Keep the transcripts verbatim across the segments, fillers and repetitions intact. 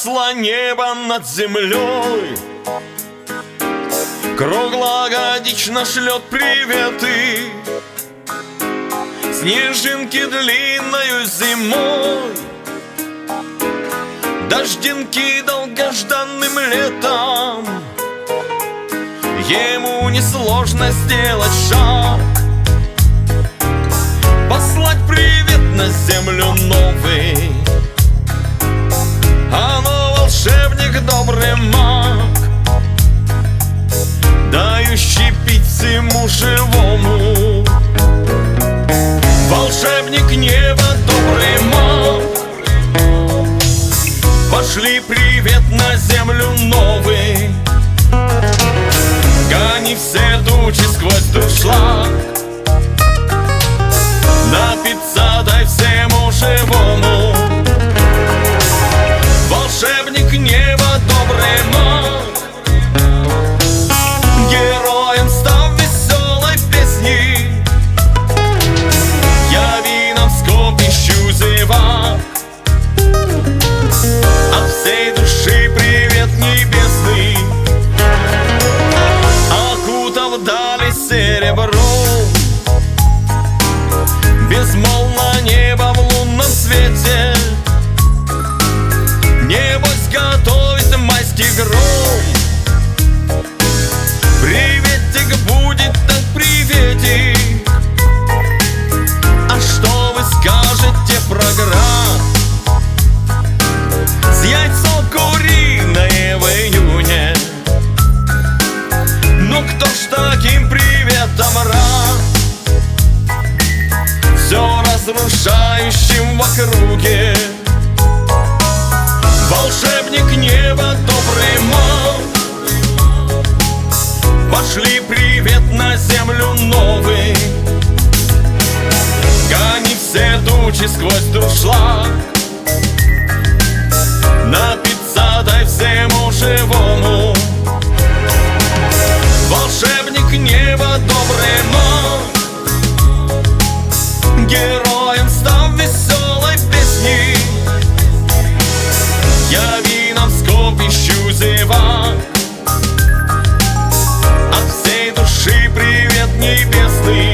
Погасло небо над землей, круглогодично шлет приветы. Снежинки длинною зимой, дождинки долгожданным летом. Ему несложно сделать шаг, послать привет на землю новый. Оно волшебник, добрый маг, дающий пить всему живому. Волшебник неба, добрый маг, пошли привет на землю новый. Гони все тучи сквозь дуршлаг, напиться дай всему живому. Волшебник неба, добрый маг, героем став веселой песни. Яви нам скопищу зевак, от всей души привет небесный. Окутав дали серебром, безмолвно небо в лунном свете. Небось готовит майский гром, приветик будет, так приветик. А что вы скажете про град с яйцо куриное в июне? Ну кто ж таким приветом рад, все разрушающим в округе? Волшебник неба, добрый маг, пошли привет на землю новый. Гони все тучи сквозь дуршлаг, напиться дай всему живому. Волшебник неба, добрый маг, героем став веселой песни. Яви нам скопищу зевак, от всей души привет небесный.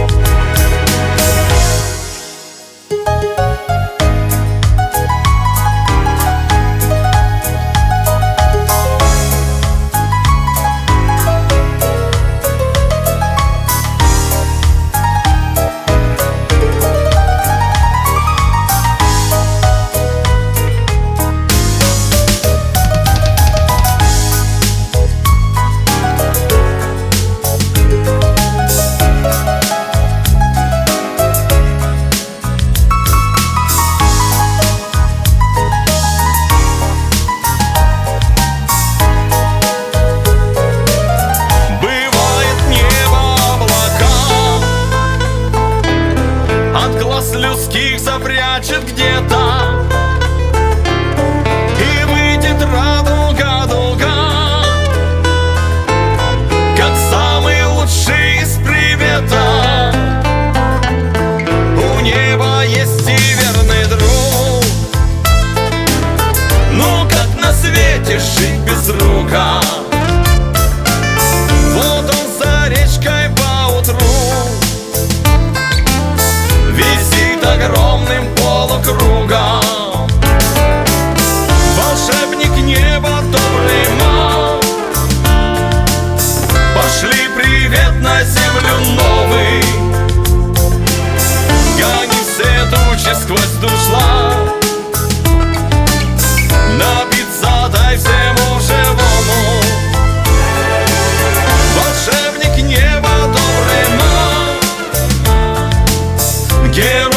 Людских запрячет где-то, и выйдет радуга долга, как самый лучший из привета. У неба есть и верный друг, ну как на свете жить без друга? Вот он за речкой поутру висит огромным полукругом. Волшебник неба, добрый маг, пошли привет на землю новый. Гони все тучи сквозь дуршлаг, напиться дай всему живому. Волшебник неба, добрый маг, герой